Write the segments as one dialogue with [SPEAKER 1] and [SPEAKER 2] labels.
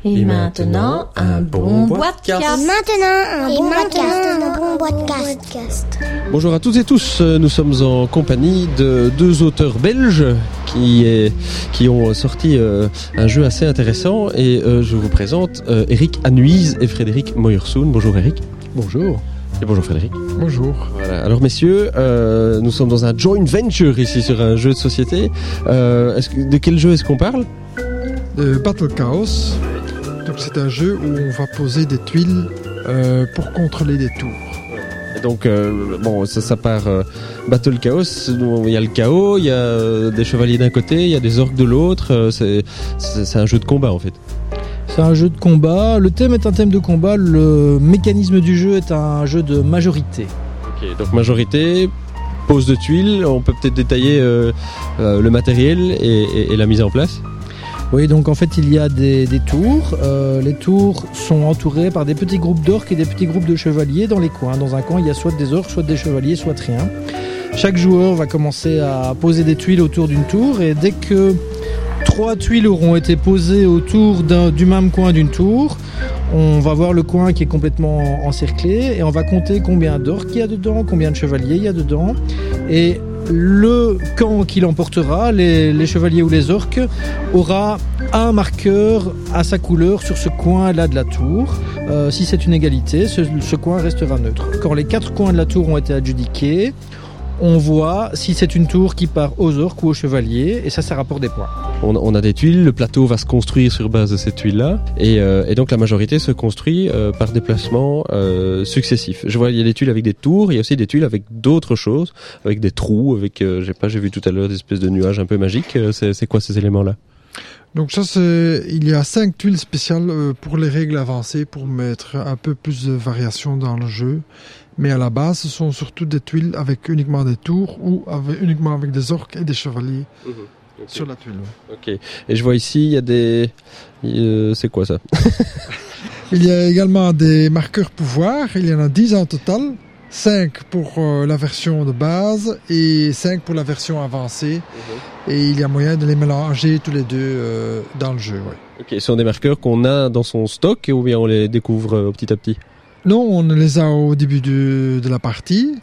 [SPEAKER 1] Et maintenant, un bon podcast.
[SPEAKER 2] Bonjour à toutes et tous, nous sommes en compagnie de deux auteurs belges qui ont sorti un jeu assez intéressant et je vous présente Eric Anuise et Frédéric Moyersohn. Bonjour Eric.
[SPEAKER 3] Bonjour.
[SPEAKER 2] Et bonjour Frédéric.
[SPEAKER 3] Bonjour.
[SPEAKER 2] Voilà. Alors messieurs, nous sommes dans un joint venture ici sur un jeu de société. De quel jeu est-ce qu'on parle ?
[SPEAKER 3] De Battle Chaos. Donc c'est un jeu où on va poser des tuiles pour contrôler des tours.
[SPEAKER 2] Et donc ça part Battle Chaos. Il y a le chaos, il y a des chevaliers d'un côté, il y a des orques de l'autre. C'est un jeu de combat en fait.
[SPEAKER 4] C'est un jeu de combat, le thème est un thème de combat, le mécanisme du jeu est un jeu de majorité.
[SPEAKER 2] Ok, donc majorité, pose de tuiles, on peut peut-être détailler le matériel et la mise en place.
[SPEAKER 4] Oui, donc en fait il y a des tours, les tours sont entourés par des petits groupes d'orques et des petits groupes de chevaliers dans les coins. Dans un coin il y a soit des orques, soit des chevaliers, soit rien. Chaque joueur va commencer à poser des tuiles autour d'une tour et dès que 3 tuiles auront été posées autour du même coin d'une tour, on va voir le coin qui est complètement encerclé et on va compter combien d'orques il y a dedans, combien de chevaliers il y a dedans. Et le camp qui l'emportera, les chevaliers ou les orques, aura un marqueur à sa couleur sur ce coin-là de la tour. Si c'est une égalité, ce coin restera neutre. Quand les 4 coins de la tour ont été adjudiqués, on voit si c'est une tour qui part aux orques ou aux chevaliers, et ça rapporte des points.
[SPEAKER 2] On a des tuiles, le plateau va se construire sur base de ces tuiles-là, et donc la majorité se construit par déplacements successifs. Je vois, il y a des tuiles avec des tours, il y a aussi des tuiles avec d'autres choses, avec des trous, avec, j'ai vu tout à l'heure des espèces de nuages un peu magiques. C'est quoi ces éléments-là ?
[SPEAKER 3] Donc il y a 5 tuiles spéciales pour les règles avancées, pour mettre un peu plus de variation dans le jeu. Mais à la base, ce sont surtout des tuiles avec uniquement des tours ou uniquement avec des orques et des chevaliers sur la tuile.
[SPEAKER 2] Ok. Et je vois ici, il y a des... c'est quoi ça ?
[SPEAKER 3] Il y a également des marqueurs pouvoir. Il y en a 10 en total. 5 pour la version de base et 5 pour la version avancée. Et il y a moyen de les mélanger tous les deux dans le jeu. Ouais.
[SPEAKER 2] Ok. Ce sont des marqueurs qu'on a dans son stock ou bien on les découvre petit à petit ?
[SPEAKER 3] Non, on les a au début de la partie,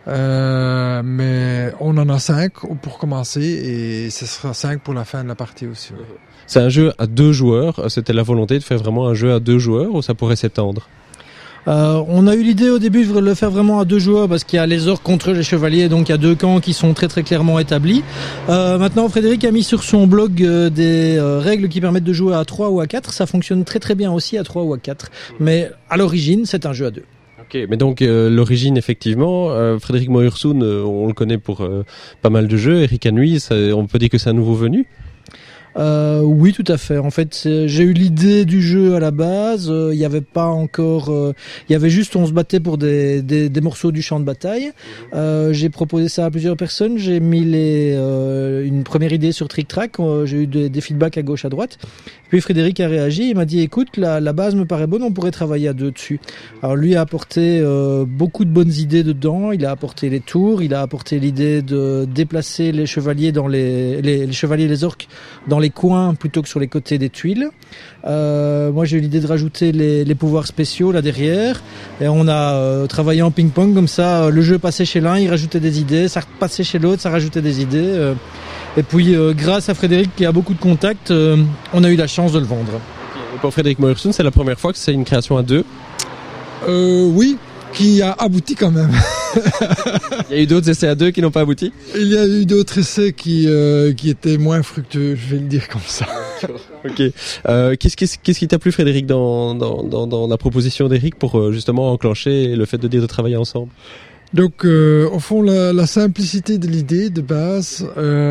[SPEAKER 3] mais on en a 5 pour commencer et ce sera 5 pour la fin de la partie aussi. Ouais.
[SPEAKER 2] C'est un jeu à 2 joueurs, c'était la volonté de faire vraiment un jeu à 2 joueurs ou ça pourrait s'étendre ?
[SPEAKER 4] On a eu l'idée au début de le faire vraiment à 2 joueurs parce qu'il y a les orques contre les chevaliers, donc il y a 2 camps qui sont très très clairement établis. Maintenant Frédéric a mis sur son blog des règles qui permettent de jouer à 3 ou à 4, ça fonctionne très très bien aussi à 3 ou à 4, mais à l'origine c'est un jeu à 2.
[SPEAKER 2] Ok, mais donc l'origine effectivement, Frédéric Moyersohn, on le connaît pour pas mal de jeux, Eric Anuise, on peut dire que c'est un nouveau venu ?
[SPEAKER 4] Oui, tout à fait. En fait, j'ai eu l'idée du jeu à la base. Il y avait pas encore. Il y avait juste, on se battait pour des morceaux du champ de bataille. J'ai proposé ça à plusieurs personnes. J'ai mis une première idée sur Trick Track. J'ai eu des feedbacks à gauche, à droite. Puis Frédéric a réagi. Il m'a dit "Écoute, la base me paraît bonne. On pourrait travailler à 2 dessus." Alors lui a apporté beaucoup de bonnes idées dedans. Il a apporté les tours. Il a apporté l'idée de déplacer les chevaliers dans les chevaliers et les orques dans les coins plutôt que sur les côtés des tuiles. Moi j'ai eu l'idée de rajouter les pouvoirs spéciaux là derrière et on a travaillé en ping-pong comme ça, le jeu passait chez l'un, il rajoutait des idées, ça repassait chez l'autre, ça rajoutait des idées et puis grâce à Frédéric qui a beaucoup de contacts, on a eu la chance de le vendre.
[SPEAKER 2] Et pour Frédéric Moyersohn, c'est la première fois que c'est une création à 2 ?
[SPEAKER 3] Oui, qui a abouti quand même.
[SPEAKER 2] Il y a eu d'autres essais à 2 qui n'ont pas abouti ?
[SPEAKER 3] Il y a eu d'autres essais qui étaient moins fructueux, je vais le dire comme ça.
[SPEAKER 2] Ok. Qu'est-ce qui t'a plu, Frédéric, dans la proposition d'Eric pour justement enclencher le fait de travailler ensemble ?
[SPEAKER 3] Donc, au fond, la simplicité de l'idée de base,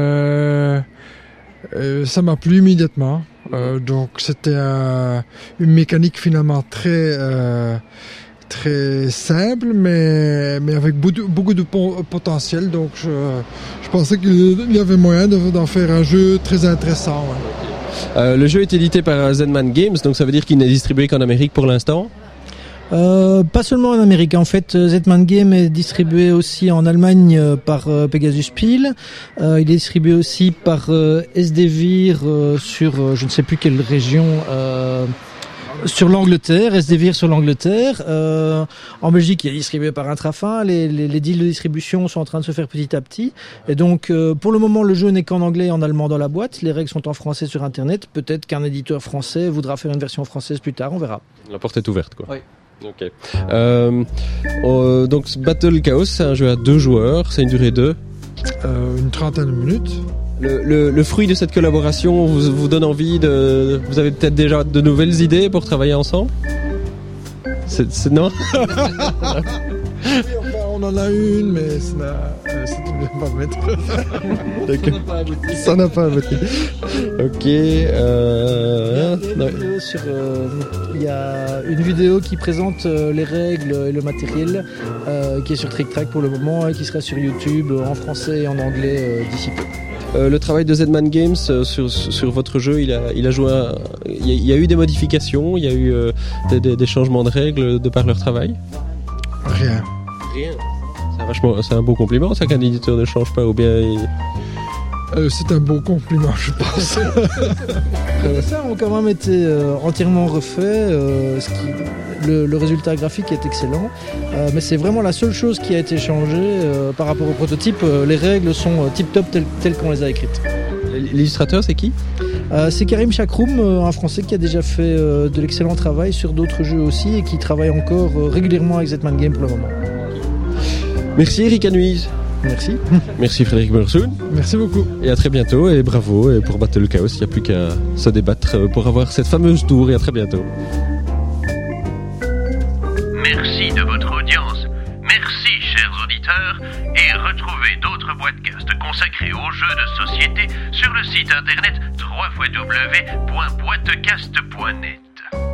[SPEAKER 3] ça m'a plu immédiatement. Donc, c'était une mécanique finalement très simple, mais avec beaucoup de potentiel. Donc, je pensais qu'il y avait moyen d'en faire un jeu très intéressant. Ouais.
[SPEAKER 2] Le jeu est édité par Zetman Games, donc ça veut dire qu'il n'est distribué qu'en Amérique pour l'instant ?
[SPEAKER 4] Pas seulement en Amérique. En fait, Zetman Game est distribué aussi en Allemagne par Pegasus Spiel. Il est distribué aussi par SDVir sur je ne sais plus quelle région. Sur l'Angleterre, SDVir sur l'Angleterre. En Belgique, il est distribué par Intrafin. Les deals de distribution sont en train de se faire petit à petit. Et donc, pour le moment, le jeu n'est qu'en anglais et en allemand dans la boîte. Les règles sont en français sur Internet. Peut-être qu'un éditeur français voudra faire une version française plus tard, on verra.
[SPEAKER 2] La porte est ouverte, quoi.
[SPEAKER 4] Oui.
[SPEAKER 2] Ok. Donc, Battle Chaos, c'est un jeu à 2 joueurs. C'est une durée de...
[SPEAKER 3] Une trentaine de minutes.
[SPEAKER 2] Le fruit de cette collaboration vous donne envie de... Vous avez peut-être déjà de nouvelles idées pour travailler ensemble ? Non.
[SPEAKER 3] On en a une, mais ça ne vient pas mettre. Ça n'a pas abouti.
[SPEAKER 2] Ok.
[SPEAKER 4] Il y a une vidéo qui présente les règles et le matériel qui est sur Trick Track pour le moment et qui sera sur YouTube en français et en anglais d'ici peu.
[SPEAKER 2] Le travail de Z-Man Games sur votre jeu, il a joué. Il y a eu des modifications, il y a eu des changements de règles de par leur travail.
[SPEAKER 3] Rien.
[SPEAKER 2] C'est un beau compliment, ça, qu'un éditeur ne change pas, ou bien.
[SPEAKER 3] C'est un beau compliment, je pense.
[SPEAKER 4] Ça ont quand même été entièrement refait. Le résultat graphique est excellent, mais c'est vraiment la seule chose qui a été changée par rapport au prototype. Les règles sont tip-top telles qu'on les a écrites.
[SPEAKER 2] L'illustrateur, c'est qui ?
[SPEAKER 4] C'est Karim Chakroum, un Français qui a déjà fait de l'excellent travail sur d'autres jeux aussi et qui travaille encore régulièrement avec Z-Man Game pour le moment.
[SPEAKER 2] Merci Eric Anuise.
[SPEAKER 4] Merci.
[SPEAKER 2] Merci Frédéric Mersoun.
[SPEAKER 3] Merci beaucoup.
[SPEAKER 2] Et à très bientôt, et bravo. Et pour Battle Chaos, il n'y a plus qu'à se débattre pour avoir cette fameuse tour, et à très bientôt.
[SPEAKER 5] Merci de votre audience. Merci, chers auditeurs, et retrouvez d'autres podcasts consacrés aux jeux de société sur le site internet www.boitecast.net.